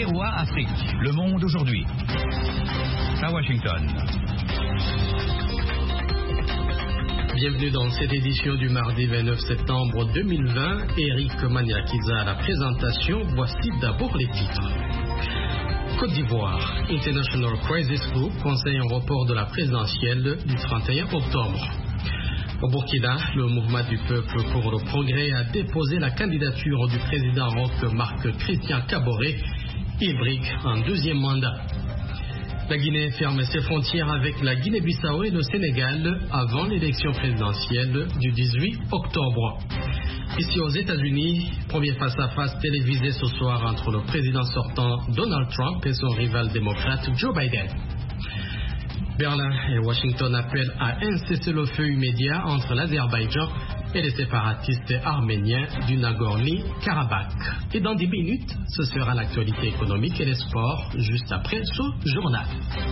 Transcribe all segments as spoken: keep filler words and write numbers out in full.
V O A Afrique. Le monde aujourd'hui. À Washington. Bienvenue dans cette édition du mardi vingt-neuf septembre deux mille vingt. Eric Maniakiza à la présentation. Voici d'abord les titres. Côte d'Ivoire, International Crisis Group conseille un report de la présidentielle du trente et un octobre. Au Burkina, le mouvement du peuple pour le progrès a déposé la candidature du président roc Marc Christian Kaboré. Il brigue un deuxième mandat. La Guinée ferme ses frontières avec la Guinée-Bissau et le Sénégal avant l'élection présidentielle du dix-huit octobre. Ici aux États-Unis, premier face-à-face télévisé ce soir entre le président sortant Donald Trump et son rival démocrate Joe Biden. Berlin et Washington appellent à un cessez-le-feu immédiat entre l'Azerbaïdjan et les séparatistes arméniens du Nagorno-Karabakh. Et dans dix minutes, ce sera l'actualité économique et les sports juste après ce journal.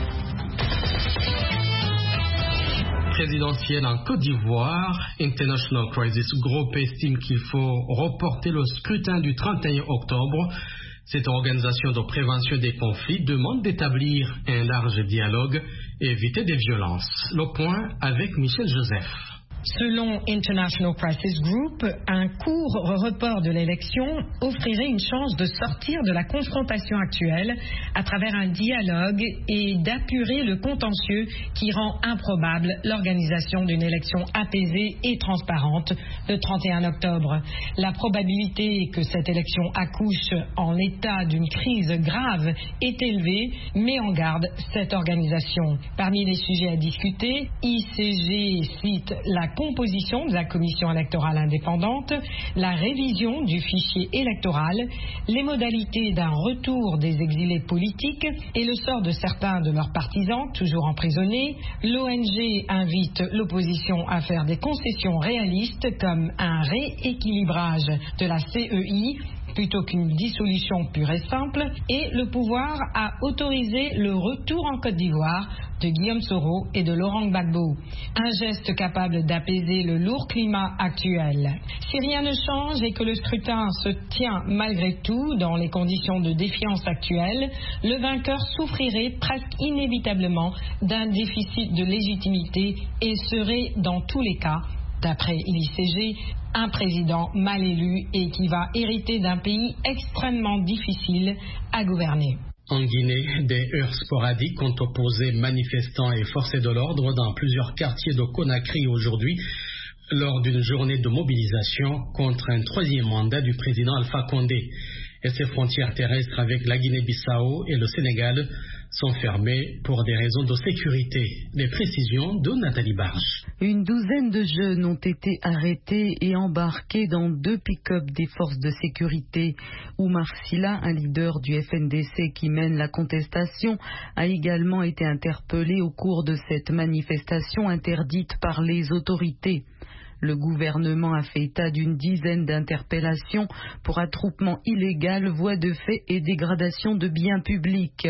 Présidentielle en Côte d'Ivoire, International Crisis Group estime qu'il faut reporter le scrutin du trente et un octobre. Cette organisation de prévention des conflits demande d'établir un large dialogue et éviter des violences. Le point avec Michel Joseph. Selon International Crisis Group, un court report de l'élection offrirait une chance de sortir de la confrontation actuelle à travers un dialogue et d'apurer le contentieux qui rend improbable l'organisation d'une élection apaisée et transparente le trente et un octobre. La probabilité que cette élection accouche en état d'une crise grave est élevée, met en garde cette organisation. Parmi les sujets à discuter, I C G cite la composition de la commission électorale indépendante, la révision du fichier électoral, les modalités d'un retour des exilés politiques et le sort de certains de leurs partisans toujours emprisonnés. L'O N G invite l'opposition à faire des concessions réalistes comme un rééquilibrage de la C E I plutôt qu'une dissolution pure et simple, et le pouvoir a autorisé le retour en Côte d'Ivoire de Guillaume Soro et de Laurent Gbagbo. Un geste capable d'apaiser le lourd climat actuel. Si rien ne change et que le scrutin se tient malgré tout dans les conditions de défiance actuelles, le vainqueur souffrirait presque inévitablement d'un déficit de légitimité et serait dans tous les cas, d'après l'I C G, un président mal élu et qui va hériter d'un pays extrêmement difficile à gouverner. En Guinée, des heurts sporadiques ont opposé manifestants et forces de l'ordre dans plusieurs quartiers de Conakry aujourd'hui lors d'une journée de mobilisation contre un troisième mandat du président Alpha Condé. Et ses frontières terrestres avec la Guinée-Bissau et le Sénégal sont fermées pour des raisons de sécurité. Les précisions de Nathalie Barge. Une douzaine de jeunes ont été arrêtés et embarqués dans deux pick-up des forces de sécurité. Oumar Silla, un leader du F N D C qui mène la contestation, a également été interpellé au cours de cette manifestation interdite par les autorités. Le gouvernement a fait état d'une dizaine d'interpellations pour attroupement illégal, voies de fait et dégradation de biens publics.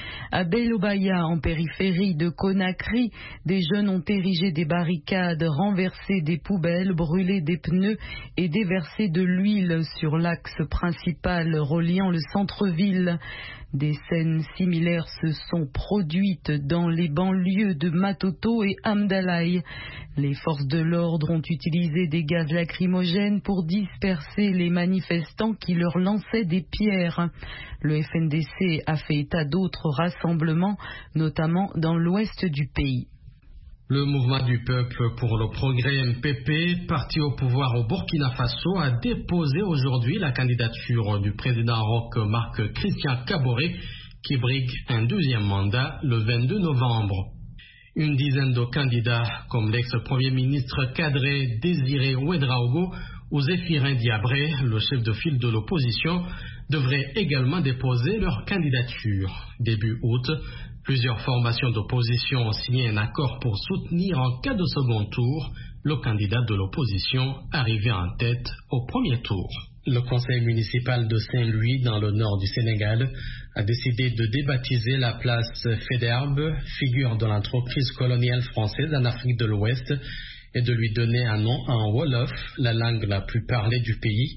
À Belobaya, en périphérie de Conakry, des jeunes ont érigé des barricades, renversé des poubelles, brûlé des pneus et déversé de l'huile sur l'axe principal reliant le centre-ville. Des scènes similaires se sont produites dans les banlieues de Matoto et Amdalaï. Les forces de l'ordre ont utilisé des gaz lacrymogènes pour disperser les manifestants qui leur lançaient des pierres. Le F N D C a fait état d'autres rassemblements, notamment dans l'ouest du pays. Le mouvement du peuple pour le progrès M P P, parti au pouvoir au Burkina Faso, a déposé aujourd'hui la candidature du président roc Marc Christian Kaboré, qui brigue un deuxième mandat le vingt-deux novembre. Une dizaine de candidats, comme l'ex-premier ministre cadré Désiré Ouédraogo ou Zéphirin Diabré, le chef de file de l'opposition, devraient également déposer leur candidature. Début août, plusieurs formations d'opposition ont signé un accord pour soutenir en cas de second tour le candidat de l'opposition arrivé en tête au premier tour. Le conseil municipal de Saint-Louis, dans le nord du Sénégal, a décidé de débaptiser la place Faidherbe, figure de l'entreprise coloniale française en Afrique de l'Ouest, et de lui donner un nom en Wolof, la langue la plus parlée du pays.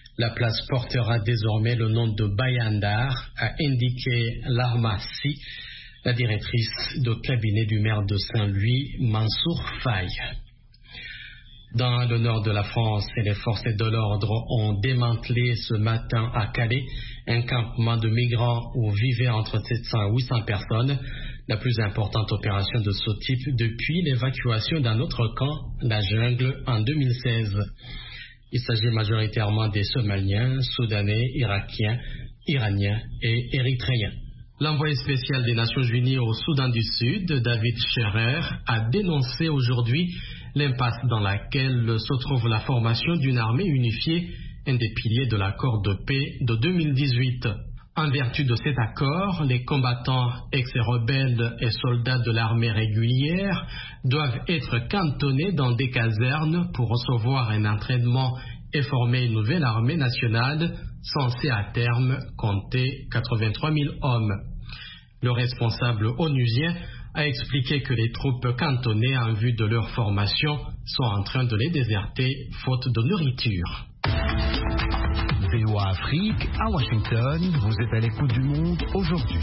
La place portera désormais le nom de Bayandar, a indiqué Larma Sy, la directrice de cabinet du maire de Saint-Louis, Mansour Faye. Dans le nord de la France, les forces de l'ordre ont démantelé ce matin à Calais un campement de migrants où vivaient entre sept cents et huit cents personnes, la plus importante opération de ce type depuis l'évacuation d'un autre camp, la Jungle, en deux mille seize. Il s'agit majoritairement des Somaliens, Soudanais, Irakiens, Iraniens et Érythréens. L'envoyé spécial des Nations Unies au Soudan du Sud, David Scherer, a dénoncé aujourd'hui l'impasse dans laquelle se trouve la formation d'une armée unifiée, un des piliers de l'accord de paix de deux mille dix-huit. En vertu de cet accord, les combattants ex-rebelles et soldats de l'armée régulière doivent être cantonnés dans des casernes pour recevoir un entraînement et former une nouvelle armée nationale censée à terme compter quatre-vingt-trois mille hommes. Le responsable onusien a expliqué que les troupes cantonnées en vue de leur formation sont en train de les déserter faute de nourriture. V O A Afrique, à Washington, vous êtes à l'écoute du monde aujourd'hui.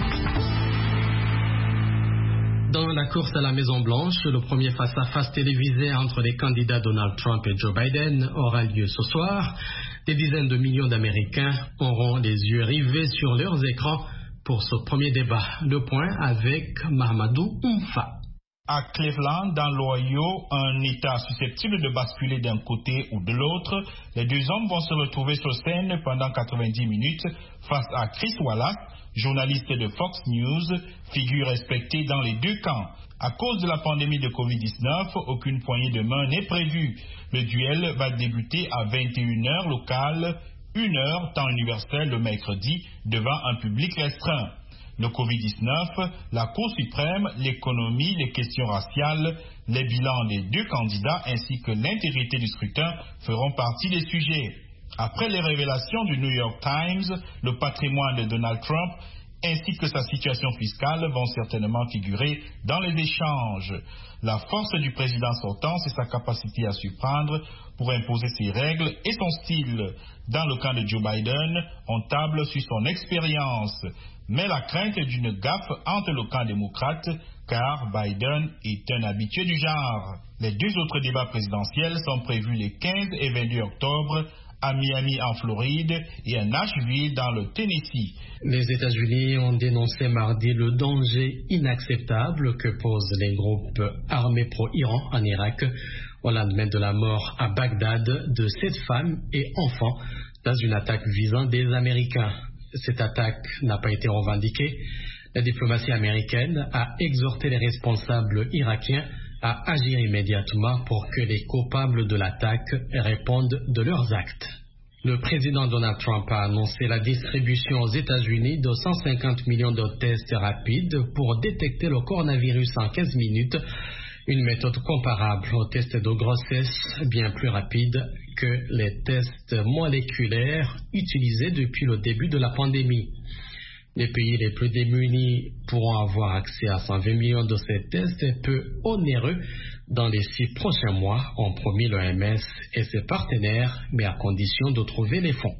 Dans la course à la Maison-Blanche, le premier face-à-face télévisé entre les candidats Donald Trump et Joe Biden aura lieu ce soir. Des dizaines de millions d'Américains auront les yeux rivés sur leurs écrans pour ce premier débat. Le point avec Mahamadou Oumfa. À Cleveland, dans l'Ohio, un État susceptible de basculer d'un côté ou de l'autre, les deux hommes vont se retrouver sur scène pendant quatre-vingt-dix minutes face à Chris Wallace, journaliste de Fox News, figure respectée dans les deux camps. À cause de la pandémie de covid dix-neuf, aucune poignée de main n'est prévue. Le duel va débuter à vingt et une heures locale, une heure temps universel le mercredi, devant un public restreint. Le covid dix-neuf, la Cour suprême, l'économie, les questions raciales, les bilans des deux candidats ainsi que l'intégrité du scrutin feront partie des sujets. Après les révélations du New York Times, le patrimoine de Donald Trump ainsi que sa situation fiscale vont certainement figurer dans les échanges. La force du président sortant, c'est sa capacité à surprendre pour imposer ses règles et son style. Dans le camp de Joe Biden, on table sur son expérience, mais la crainte d'une gaffe entre le camp démocrate, car Biden est un habitué du genre. Les deux autres débats présidentiels sont prévus les quinze et vingt-deux octobre à Miami en Floride et à Nashville dans le Tennessee. Les États-Unis ont dénoncé mardi le danger inacceptable que posent les groupes armés pro-Iran en Irak au lendemain de la mort à Bagdad de sept femmes et enfants dans une attaque visant des Américains. Cette attaque n'a pas été revendiquée. La diplomatie américaine a exhorté les responsables irakiens à agir immédiatement pour que les coupables de l'attaque répondent de leurs actes. Le président Donald Trump a annoncé la distribution aux États-Unis de cent cinquante millions de tests rapides pour détecter le coronavirus en quinze minutes, une méthode comparable aux tests de grossesse, bien plus rapide que les tests moléculaires utilisés depuis le début de la pandémie. Les pays les plus démunis pourront avoir accès à cent vingt millions de ces tests peu onéreux dans les six prochains mois, ont promis l'O M S et ses partenaires, mais à condition de trouver les fonds.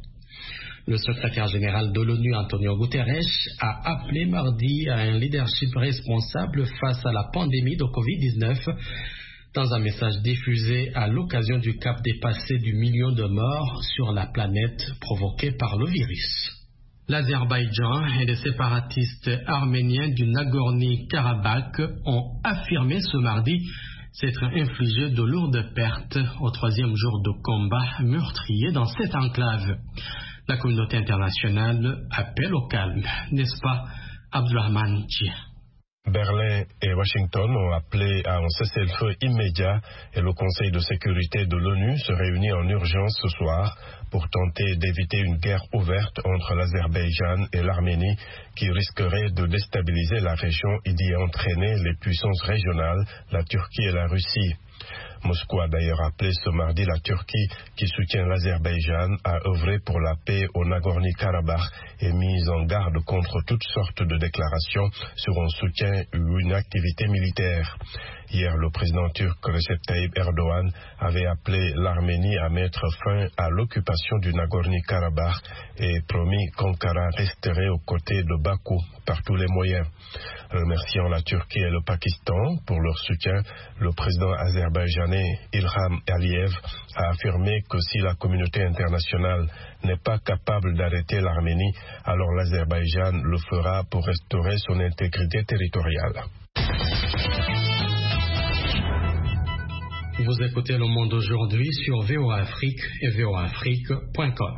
Le secrétaire général de l'ONU, Antonio Guterres, a appelé mardi à un leadership responsable face à la pandémie de covid dix-neuf dans un message diffusé à l'occasion du cap dépassé du million de morts sur la planète provoqué par le virus. L'Azerbaïdjan et les séparatistes arméniens du Nagorno-Karabakh ont affirmé ce mardi s'être infligé de lourdes pertes au troisième jour de combat meurtrier dans cette enclave. La communauté internationale appelle au calme, n'est-ce pas, Abdulrahman Djia? Berlin et Washington ont appelé à un cessez-le-feu immédiat et le Conseil de sécurité de l'ONU se réunit en urgence ce soir pour tenter d'éviter une guerre ouverte entre l'Azerbaïdjan et l'Arménie qui risquerait de déstabiliser la région et d'y entraîner les puissances régionales, la Turquie et la Russie. Moscou a d'ailleurs appelé ce mardi la Turquie, qui soutient l'Azerbaïdjan, à œuvrer pour la paix au Nagorno-Karabakh et mise en garde contre toutes sortes de déclarations sur un soutien ou une activité militaire. Hier, le président turc Recep Tayyip Erdogan avait appelé l'Arménie à mettre fin à l'occupation du Nagorno-Karabakh et promis qu'Ankara resterait aux côtés de Bakou par tous les moyens. Remerciant la Turquie et le Pakistan pour leur soutien, le président azerbaïdjanais Ilham Aliyev a affirmé que si la communauté internationale n'est pas capable d'arrêter l'Arménie, alors l'Azerbaïdjan le fera pour restaurer son intégrité territoriale. Vous écoutez Le Monde aujourd'hui sur V O A Afrique et V O A Afrique point com.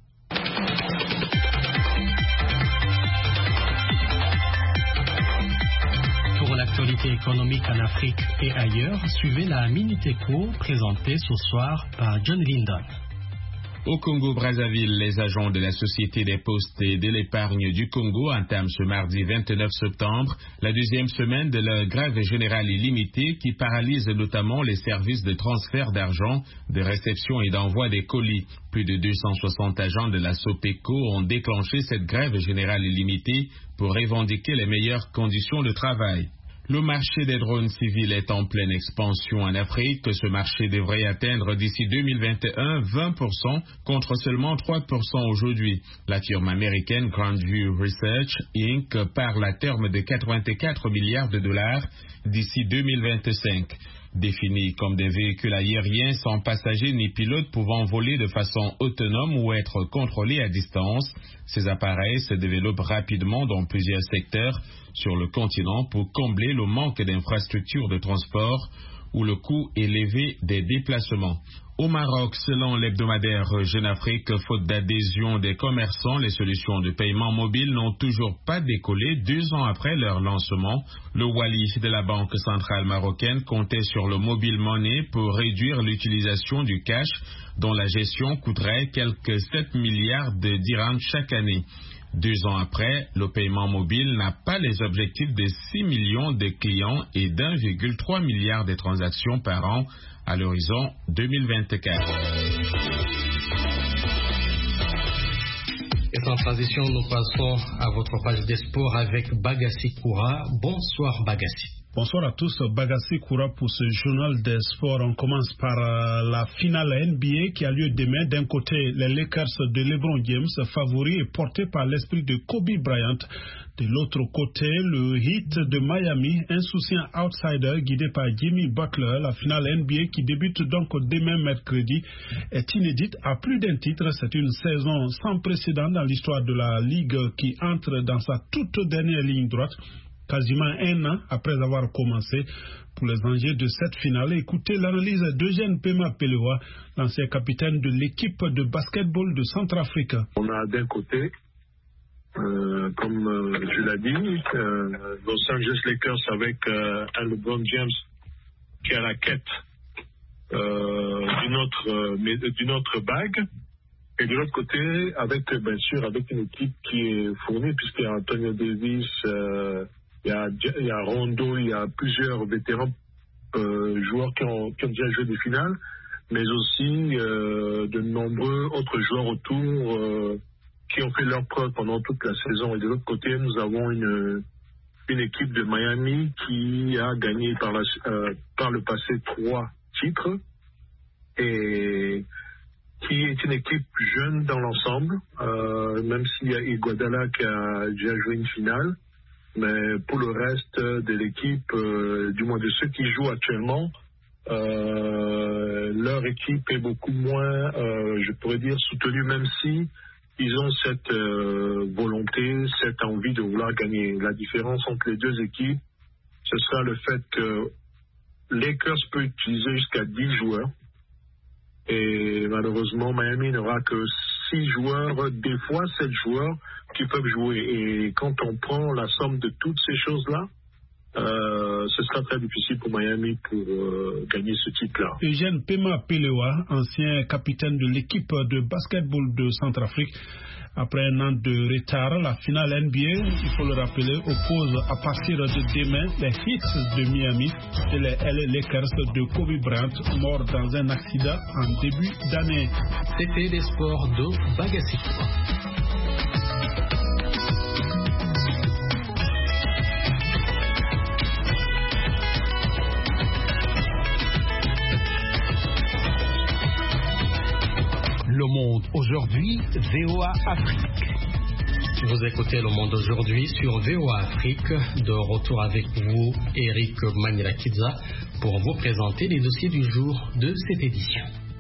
Pour l'actualité économique en Afrique et ailleurs, suivez la Minute Éco présentée ce soir par John Lindon. Au Congo-Brazzaville, les agents de la Société des Postes et de l'Épargne du Congo entament ce mardi vingt-neuf septembre la deuxième semaine de la grève générale illimitée qui paralyse notamment les services de transfert d'argent, de réception et d'envoi des colis. Plus de deux cent soixante agents de la SOPECO ont déclenché cette grève générale illimitée pour revendiquer les meilleures conditions de travail. Le marché des drones civils est en pleine expansion en Afrique. Ce marché devrait atteindre d'ici deux mille vingt et un vingt pour cent contre seulement trois pour cent aujourd'hui. La firme américaine Grandview Research incorporée parle à terme de quatre-vingt-quatre milliards de dollars d'ici deux mille vingt-cinq. Définis comme des véhicules aériens sans passagers ni pilotes pouvant voler de façon autonome ou être contrôlés à distance, ces appareils se développent rapidement dans plusieurs secteurs sur le continent pour combler le manque d'infrastructures de transport ou le coût élevé des déplacements. Au Maroc, selon l'hebdomadaire Jeune Afrique, faute d'adhésion des commerçants, les solutions de paiement mobile n'ont toujours pas décollé deux ans après leur lancement. Le Wali de la Banque centrale marocaine comptait sur le mobile money pour réduire l'utilisation du cash, dont la gestion coûterait quelques sept milliards de dirhams chaque année. Deux ans après, le paiement mobile n'a pas les objectifs de six millions de clients et d'un virgule trois milliard de transactions par an à l'horizon deux mille vingt-quatre. Et sans transition, nous passons à votre page des sports avec Bagassi Koura. Bonsoir Bagassi. Bonsoir à tous, Bagassi Koura pour ce journal des sports. On commence par euh, la finale N B A qui a lieu demain. D'un côté, les Lakers de LeBron James, favoris et portés par l'esprit de Kobe Bryant. De l'autre côté, le Heat de Miami, insouciant outsider guidé par Jimmy Butler. La finale N B A qui débute donc demain mercredi est inédite à plus d'un titre. C'est une saison sans précédent dans l'histoire de la Ligue qui entre dans sa toute dernière ligne droite. Quasiment un an après avoir commencé. Pour les enjeux de cette finale, écoutez l'analyse d'Eugène Pema-Pelewa, l'ancien capitaine de l'équipe de basketball de Centrafrique. On a d'un côté, euh, comme euh, tu l'as dit, euh, Los Angeles Lakers avec euh, un LeBron James qui est à la quête euh, d'une autre, euh, d'une autre bague. Et de l'autre côté, avec bien sûr avec une équipe qui est fournie, puisqu'il y a Antonio Davis, euh, il, y a, il y a Rondo, il y a plusieurs vétérans euh, joueurs qui ont, qui ont déjà joué des finales, mais aussi euh, de nombreux autres joueurs autour euh, qui ont fait leur preuve pendant toute la saison. Et de l'autre côté, nous avons une, une équipe de Miami qui a gagné par, la, euh, par le passé trois titres et qui est une équipe jeune dans l'ensemble, euh, même s'il y a Iguodala qui a déjà joué une finale. Mais pour le reste de l'équipe, euh, du moins de ceux qui jouent actuellement, euh, leur équipe est beaucoup moins, euh, je pourrais dire, soutenue, même si ils ont cette euh, volonté, cette envie de vouloir gagner. La différence entre les deux équipes, ce sera le fait que Lakers peut utiliser jusqu'à dix joueurs. Et malheureusement, Miami n'aura que six joueurs, des fois sept joueurs qui peuvent jouer. Et quand on prend la somme de toutes ces choses-là, euh, ce sera très difficile pour Miami pour euh, gagner ce titre-là. Eugène Pema-Pelewa, ancien capitaine de l'équipe de basketball de Centrafrique. Après un an de retard, la finale N B A, il faut le rappeler, oppose à partir de demain les Heat de Miami et les L A Lakers de Kobe Bryant, mort dans un accident en début d'année. C'était les sports de Bagassi. Le Monde aujourd'hui, V O A Afrique. Vous écoutez Le Monde aujourd'hui sur V O A Afrique. De retour avec vous, Eric Manilakiza, pour vous présenter les dossiers du jour de cette édition.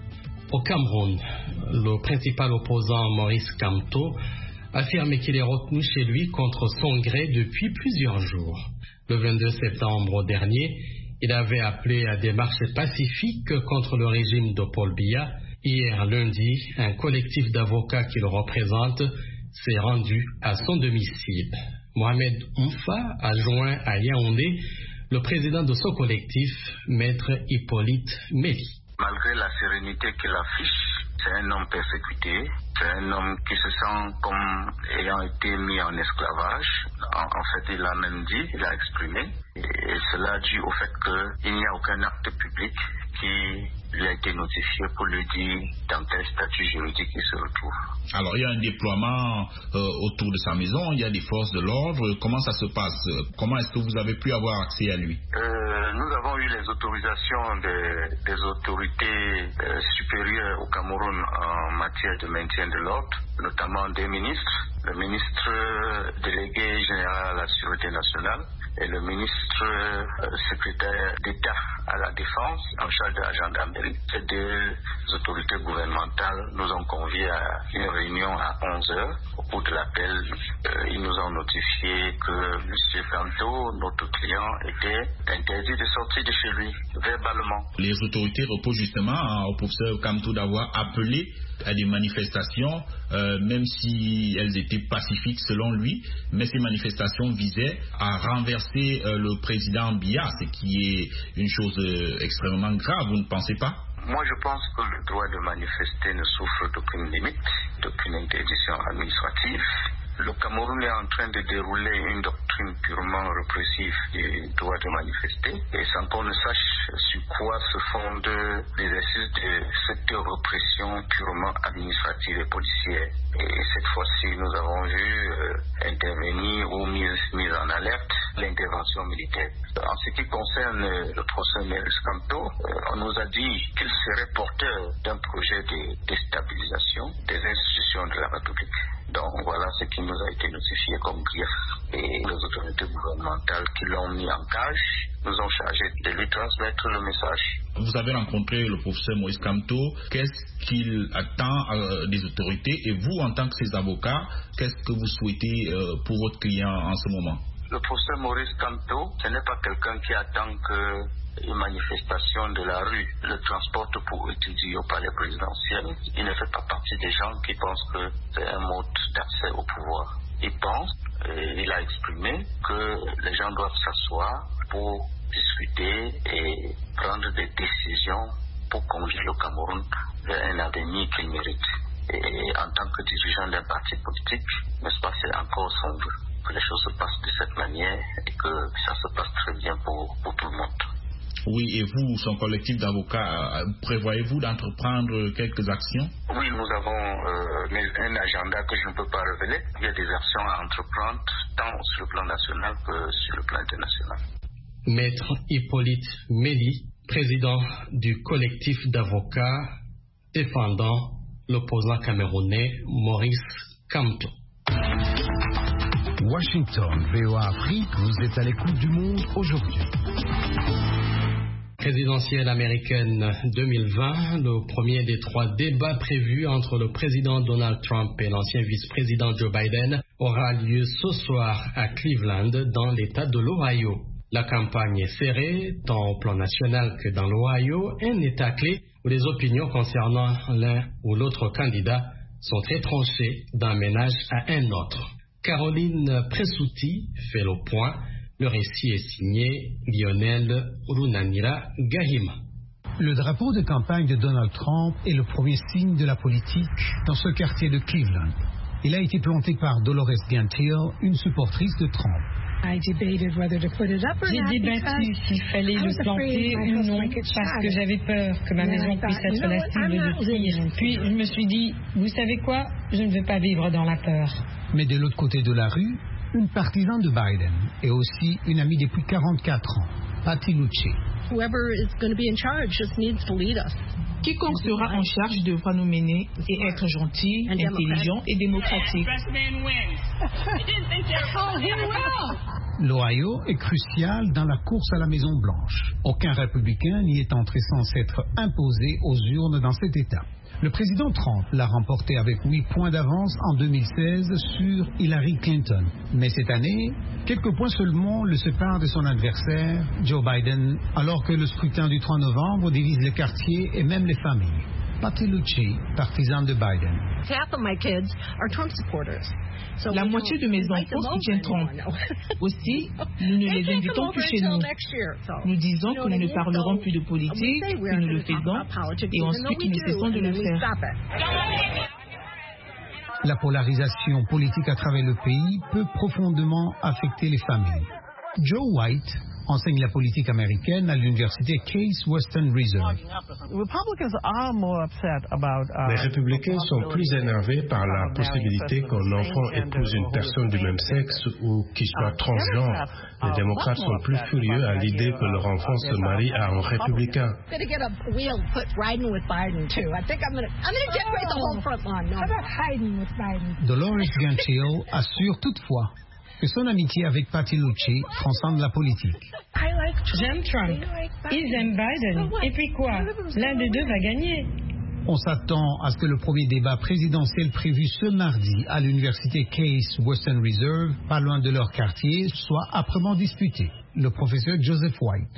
Au Cameroun, le principal opposant Maurice Kamto affirme qu'il est retenu chez lui contre son gré depuis plusieurs jours. Le vingt-deux septembre dernier, il avait appelé à des marches pacifiques contre le régime de Paul Biya. Hier lundi, un collectif d'avocats qui le représente s'est rendu à son domicile. Mohamed Oumfa a joint à Yaoundé le président de ce collectif, Maître Hippolyte Méli. Malgré la sérénité qu'il affiche, c'est un homme persécuté, c'est un homme qui se sent comme ayant été mis en esclavage. En, en fait, il a même dit, il a exprimé, et cela dû au fait qu'il n'y a aucun acte public qui lui a été notifié pour lui dire dans quel statut juridique il se retrouve. Alors, il y a un déploiement euh, autour de sa maison, il y a des forces de l'ordre. Comment ça se passe? Comment est-ce que vous avez pu avoir accès à lui? euh, Nous avons eu les autorisations des, des autorités euh, supérieures au Cameroun en matière de maintien de l'ordre, notamment des ministres, le ministre délégué général à la Sûreté nationale et le ministre euh, secrétaire d'État à la Défense en charge de la gendarmerie. Ces deux autorités gouvernementales nous ont conviés à une réunion à onze heures, au cours de laquelle euh, ils nous ont notifié que M. Kamto, notre client, était interdit de sortir de chez lui, verbalement. Les autorités reposent justement au professeur Kamto d'avoir appelé à des manifestations, euh, même si elles étaient pacifiques selon lui, mais ces manifestations visaient à renverser euh, le président Biya, ce qui est une chose euh, extrêmement grave, vous ne pensez pas? Moi, je pense que le droit de manifester ne souffre d'aucune limite, d'aucune interdiction administrative. Le Cameroun est en train de dérouler une doctrine purement répressive du droit de manifester, et sans qu'on ne sache sur quoi se fonde l'exercice de cette répression purement administrative et policière. Et cette fois-ci, nous avons vu euh, intervenir ou mise, mise en alerte l'intervention militaire. En ce qui concerne euh, le procès Maurice Kamto, euh, on nous a dit qu'il serait porteur d'un projet de déstabilisation des institutions de la République. Donc voilà ce qui nous a été notifié comme grief. Et les autorités gouvernementales qui l'ont mis en cage nous ont chargé de lui transmettre le message. Vous avez rencontré le professeur Maurice Kamto. Qu'est-ce qu'il attend euh, des autorités? Et vous, en tant que ses avocats, qu'est-ce que vous souhaitez euh, pour votre client en ce moment? Le professeur Maurice Kamto, ce n'est pas quelqu'un qui attend que une manifestation de la rue le transporte pour étudier au palais présidentiel. Il ne fait pas partie des gens qui pensent que c'est un mode d'accès au pouvoir. Il pense, et il a exprimé, que les gens doivent s'asseoir pour discuter et prendre des décisions pour conduire le Cameroun vers un avenir qu'il mérite. Et en tant que dirigeant d'un parti politique, n'est-ce pas, c'est encore son vœu que les choses se passent de cette manière et que ça se passe très bien pour, pour tout le monde. Oui, et vous, son collectif d'avocats, prévoyez-vous d'entreprendre quelques actions? Oui, nous avons euh, un agenda que je ne peux pas révéler. Il y a des actions à entreprendre, tant sur le plan national que sur le plan international. Maître Hippolyte Méli, président du collectif d'avocats défendant l'opposant camerounais Maurice Kamto. Washington, V O A Afrique, vous êtes à l'écoute du monde aujourd'hui. Présidentielle américaine deux mille vingt, le premier des trois débats prévus entre le président Donald Trump et l'ancien vice-président Joe Biden aura lieu ce soir à Cleveland, dans l'État de l'Ohio. La campagne est serrée, tant au plan national que dans l'Ohio, un État clé où les opinions concernant l'un ou l'autre candidat sont très tranchées d'un ménage à un autre. Caroline Pressouti fait le point. Le récit est signé Lionel Runanira Gahima. Le drapeau de campagne de Donald Trump est le premier signe de la politique dans ce quartier de Cleveland. Il a été planté par Dolores Gantill, une supportrice de Trump. J'ai débattu s'il fallait le planter ou non, parce que j'avais peur que ma maison puisse être la cible de tir. Puis je me suis dit, vous savez quoi, je ne veux pas vivre dans la peur. Mais de l'autre côté de la rue, une partisane de Biden et aussi une amie depuis quarante-quatre ans, Patty Lucci. Quiconque sera en charge devra nous mener et être gentil, intelligent et démocratique. L'Ohio est crucial dans la course à la Maison-Blanche. Aucun républicain n'y est entré sans s'être imposé aux urnes dans cet État. Le président Trump l'a remporté avec huit points d'avance en deux mille seize sur Hillary Clinton. Mais cette année, quelques points seulement le séparent de son adversaire, Joe Biden, alors que le scrutin du trois novembre divise les quartiers et même les familles. Patty Lucci, partisane de Biden. La moitié de mes enfants soutiennent Trump. Aussi, nous ne les invitons plus chez nous. Nous disons que nous ne parlerons plus de politique, que nous le faisons, et ensuite nous cessons de le faire. La polarisation politique à travers le pays peut profondément affecter les familles. Joe White enseigne la politique américaine à l'université Case Western Reserve. Les républicains sont plus énervés par la possibilité qu'un enfant épouse une personne du même sexe ou qu'il soit transgenre. Les démocrates sont plus furieux à l'idée que leur enfant se marie à un républicain. Dolores Gantile assure toutefois que son amitié avec Patty Lucci transcende la politique. J'aime Trump. Ils aiment Biden. Et puis quoi? L'un des deux va gagner. On s'attend à ce que le premier débat présidentiel prévu ce mardi à l'université Case Western Reserve, pas loin de leur quartier, soit âprement disputé. Le professeur Joseph White.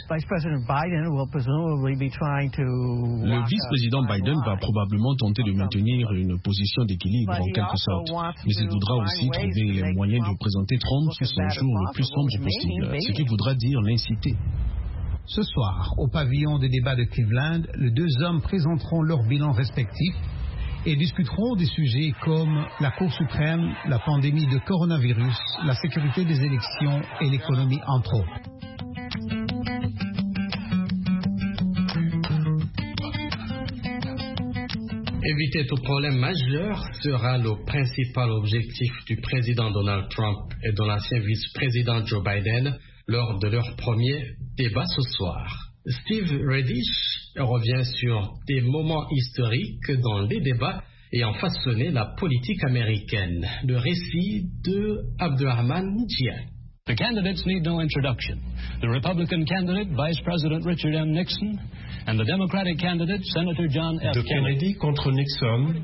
Le vice-président Biden va probablement tenter de maintenir une position d'équilibre en quelque sorte, mais il voudra aussi trouver les moyens de présenter Trump sous son jour le plus sombre possible, ce qui voudra dire l'inciter. Ce soir, au pavillon des débats de Cleveland, les deux hommes présenteront leurs bilans respectifs et discuteront des sujets comme la Cour suprême, la pandémie de coronavirus, la sécurité des élections et l'économie, entre autres. Éviter tout problème majeur sera le principal objectif du président Donald Trump et de l'ancien vice-président Joe Biden lors de leur premier débat ce soir. Steve Redish revient sur des moments historiques dans les débats ayant façonné la politique américaine. Le récit de Abdurrahman Jian. The candidates need no introduction. The Republican candidate, Vice President Richard M. Nixon, and the Democratic candidate, Senator John F. De Kennedy contre Nixon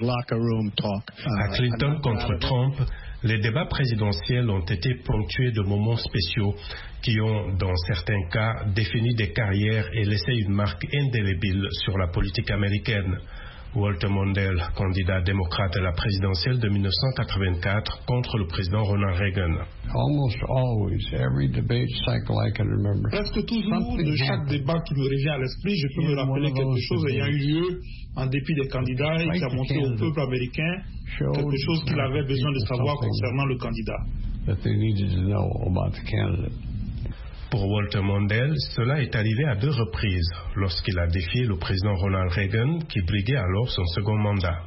à Clinton contre Trump, les débats présidentiels ont été ponctués de moments spéciaux qui ont, dans certains cas, défini des carrières et laissé une marque indélébile sur la politique américaine. Walter Mondale, candidat démocrate à la présidentielle de mille neuf cent quatre-vingt-quatre contre le président Ronald Reagan. Presque toujours, de chaque débat qui me revient à l'esprit, je peux me rappeler quelque chose ayant eu lieu en dépit des candidats et qui a montré au peuple américain quelque chose qu'il avait besoin de savoir concernant le candidat. Pour Walter Mondale, cela est arrivé à deux reprises, lorsqu'il a défié le président Ronald Reagan, qui briguait alors son second mandat.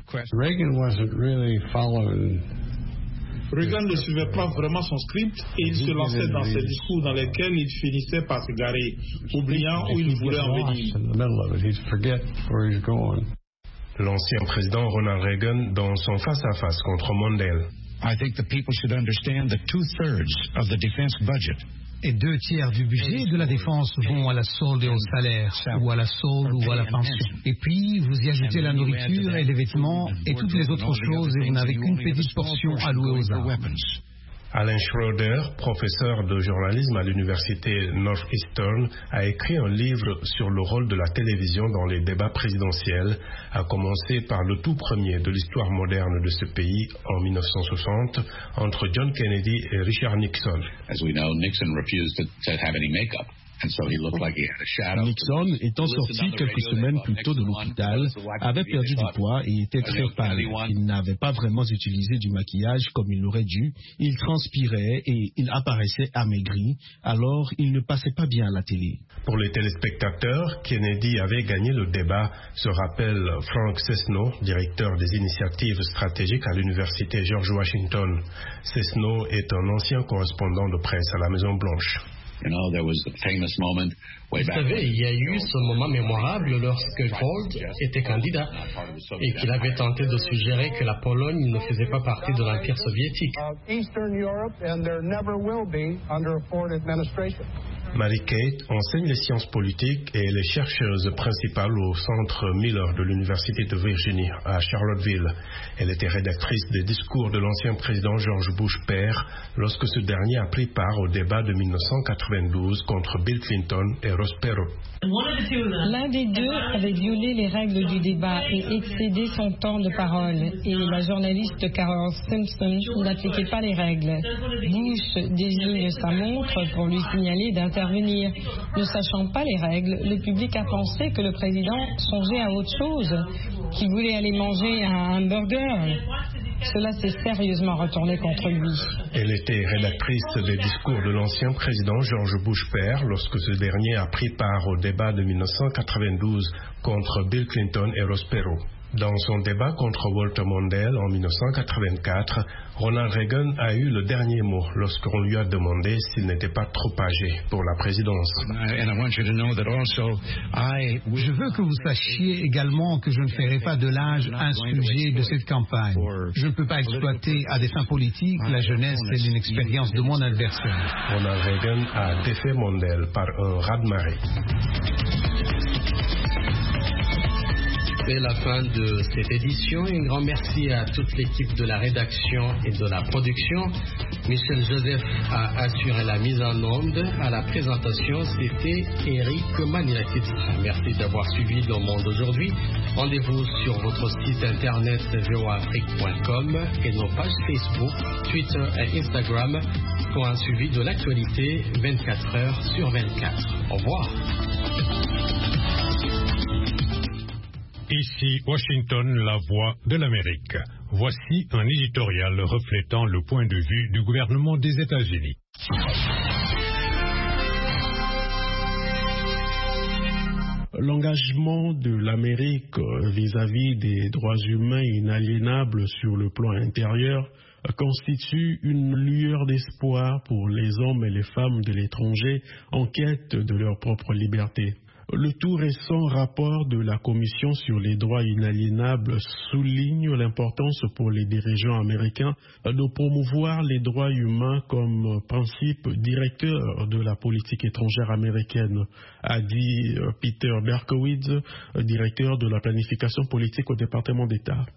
Reagan ne suivait pas vraiment son script et il se lançait dans ses discours dans lesquels il finissait par s'égarer, oubliant où il voulait en venir. L'ancien président Ronald Reagan dans son face-à-face contre Mondale. I think the people should understand that two-thirds of the defense budget et deux tiers du budget de la défense vont à la solde et au salaire, ou à la solde ou à la pension. Et puis, vous y ajoutez la nourriture et les vêtements et toutes les autres choses et vous n'avez qu'une petite portion allouée aux armes. Alan Schroeder, professeur de journalisme à l'université Northeastern, a écrit un livre sur le rôle de la télévision dans les débats présidentiels, à commencer par le tout premier de l'histoire moderne de ce pays en mille neuf cent soixante, entre John Kennedy et Richard Nixon. As we know, Nixon refused to, to have any makeup. Nixon, étant sorti quelques semaines plus tôt de l'hôpital, avait perdu du poids et était très pâle. Il n'avait pas vraiment utilisé du maquillage comme il l'aurait dû. Il transpirait et il apparaissait amaigri, alors il ne passait pas bien à la télé. Pour les téléspectateurs, Kennedy avait gagné le débat, se rappelle Frank Sesno, directeur des initiatives stratégiques à l'université George Washington. Sesno est un ancien correspondant de presse à la Maison-Blanche. Vous savez, il y a eu ce moment mémorable lorsque Gold était candidat et qu'il avait tenté de suggérer que la Pologne ne faisait pas partie de l'Empire soviétique. Mary-Kate enseigne les sciences politiques et elle est chercheuse principale au Centre Miller de l'Université de Virginie à Charlottesville. Elle était rédactrice des discours de l'ancien président George Bush père lorsque ce dernier a pris part au débat de mille neuf cent quatre-vingt-douze contre Bill Clinton et Ross Perot. L'un des deux avait violé les règles du débat et excédé son temps de parole, et la journaliste Carol Simpson n'appliquait pas les règles. Bush désigne sa montre pour lui signaler d'intervenir. Ne sachant pas les règles, le public a pensé que le président songeait à autre chose, qu'il voulait aller manger un hamburger. Cela s'est sérieusement retourné contre lui. Elle était rédactrice des discours de l'ancien président George Bush père lorsque ce dernier a pris part au débat de mille neuf cent quatre-vingt-douze contre Bill Clinton et Ross Perot. Dans son débat contre Walter Mondale en mille neuf cent quatre-vingt-quatre, Ronald Reagan a eu le dernier mot lorsqu'on lui a demandé s'il n'était pas trop âgé pour la présidence. Je veux que vous sachiez également que je ne ferai pas de l'âge un sujet de cette campagne. Je ne peux pas exploiter à des fins politiques la jeunesse et l'inexpérience de mon adversaire. Ronald Reagan a défait Mondale par un raz-de-marée. C'est la fin de cette édition. Un grand merci à toute l'équipe de la rédaction et de la production. Michel Joseph a assuré la mise en onde. À la présentation, c'était Eric Maniakis. Merci d'avoir suivi Le Monde aujourd'hui. Rendez-vous sur votre site internet v o a afrique point com et nos pages Facebook, Twitter et Instagram pour un suivi de l'actualité vingt-quatre heures sur vingt-quatre. Au revoir. Ici Washington, la voix de l'Amérique. Voici un éditorial reflétant le point de vue du gouvernement des États-Unis. L'engagement de l'Amérique vis-à-vis des droits humains inaliénables sur le plan intérieur constitue une lueur d'espoir pour les hommes et les femmes de l'étranger en quête de leur propre liberté. Le tout récent rapport de la Commission sur les droits inaliénables souligne l'importance pour les dirigeants américains de promouvoir les droits humains comme principe directeur de la politique étrangère américaine, a dit Peter Berkowitz, directeur de la planification politique au département d'État.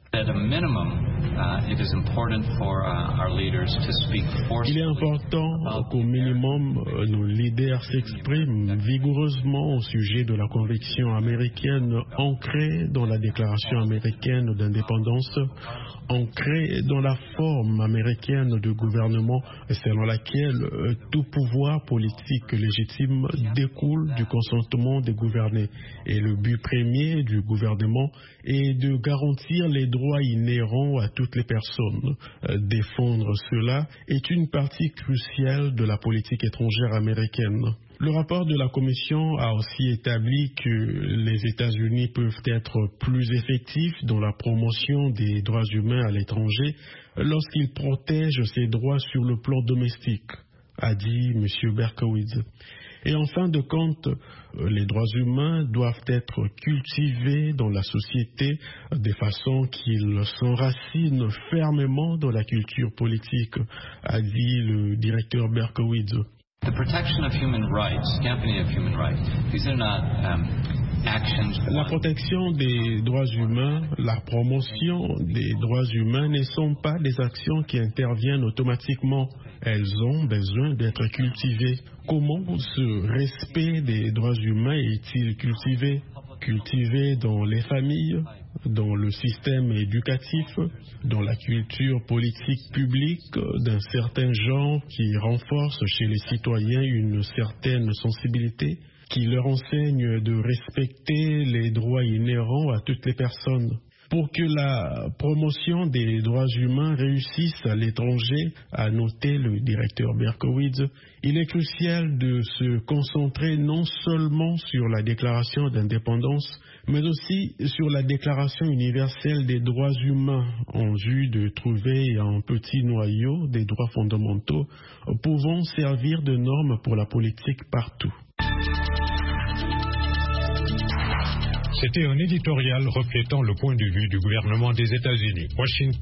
Il est important qu'au minimum nos leaders s'expriment vigoureusement au sujet de la conviction américaine ancrée dans la Déclaration américaine d'indépendance, ancrée dans la forme américaine de gouvernement selon laquelle tout pouvoir politique légitime découle du consentement des gouvernés. Et le but premier du gouvernement est de garantir les droits inhérents à toutes les personnes. Défendre cela est une partie cruciale de la politique étrangère américaine. Le rapport de la Commission a aussi établi que les États-Unis peuvent être plus effectifs dans la promotion des droits humains à l'étranger lorsqu'ils protègent ces droits sur le plan domestique, a dit M. Berkowitz. Et en fin de compte, les droits humains doivent être cultivés dans la société de façon qu'ils s'enracinent fermement dans la culture politique, a dit le directeur Berkowitz. The protection of human rights, championing of human rights, these are not um, actions. La protection des droits humains, la promotion des droits humains ne sont pas des actions qui interviennent automatiquement. Elles ont besoin d'être cultivées. Comment ce respect des droits humains est-il cultivé? Cultivé dans les familles, dans le système éducatif, dans la culture politique publique d'un certain genre qui renforce chez les citoyens une certaine sensibilité, qui leur enseigne de respecter les droits inhérents à toutes les personnes. Pour que la promotion des droits humains réussisse à l'étranger, a noté le directeur Berkowitz, il est crucial de se concentrer non seulement sur la déclaration d'indépendance, mais aussi sur la Déclaration universelle des droits humains en vue de trouver un petit noyau des droits fondamentaux pouvant servir de norme pour la politique partout. C'était un éditorial reflétant le point de vue du gouvernement des États-Unis. Washington.